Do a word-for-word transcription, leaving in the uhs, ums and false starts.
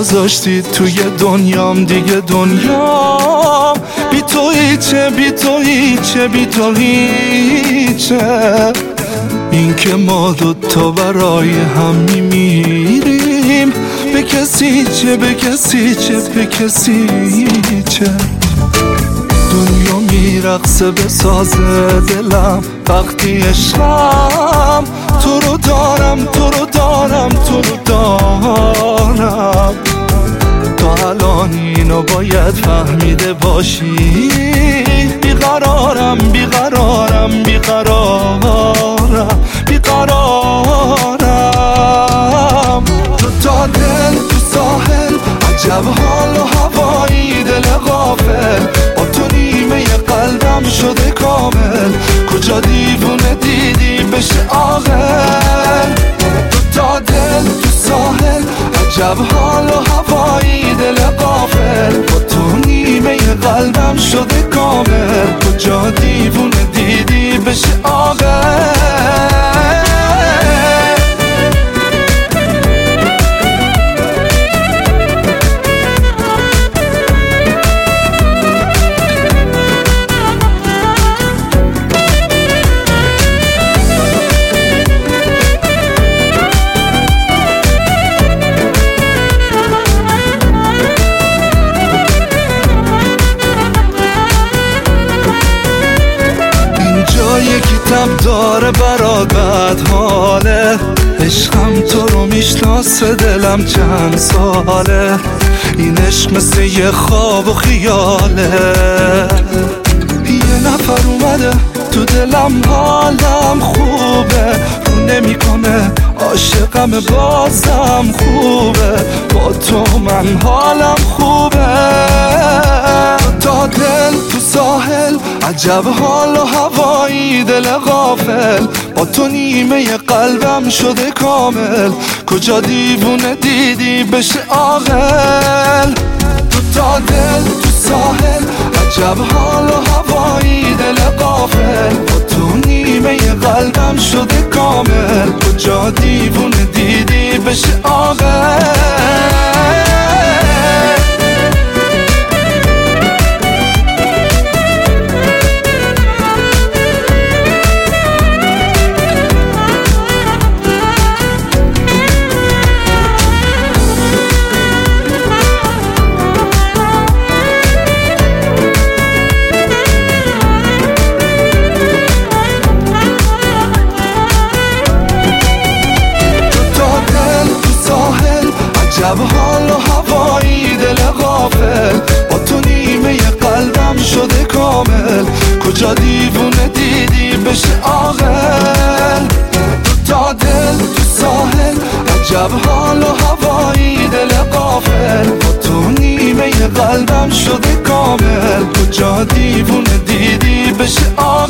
گذاشتی توی دنیام، دیگه دنیام بی تو هیچه، بی تو هیچه، بی تو هیچه. این که ما دوتا برای هم میمیریم، به کسی چه، به کسی چه، به کسی چه. دنیا میرقصه به ساز دلم وقتی عشقم تو رو دارم، تو رو دارم، تو رو دارم. تا الان اینو باید فهمیده باشی، بیقرارم، بیقرارم، بیقرارم، بیقرارم. تو تا دل تو ساحل، عجب حال و هوایی، دل غافل با تو نیمه قلبم شده کامل. کجا دیوونه دیدی بشه عاقل. تو تا دل تو ساحل، عجب حال و هوایی، دل غافل با تو نیمه قلبم شده کامل. کجا دیوونه دیدی بشه عاقل. یکی تب داره برات بد حاله، عشقم تو رو میشناسه دلم چند ساله. این عشق مثل یه خواب و خیاله، یه نفر اومده تو دلم، حالم خوبه، رو نمی کنه عاشقم بازم خوبه. با تو من حالم خوبه. تا دل تو ساحل، عجب حال و هوایی، دل غافل با تو نیمه قلبم شده کامل. کجا دیوونه دیدی بشه عاقل. تو تا دل تو ساحل، عجب حال و هوایی، دل غافل با تو نیمه قلبم شده کامل. کجا دیوونه دیدی بشه عاقل. عجب حال و هوایی، دل غافل با تو نیمه قلبم شده کامل. کجا دیوونه دیدی بشه عاقل. تو تا دل تو ساحل، عجب حال و هوایی، دل غافل با تو نیمه قلبم شده کامل. کجا دیوونه دیدی بشه عاقل.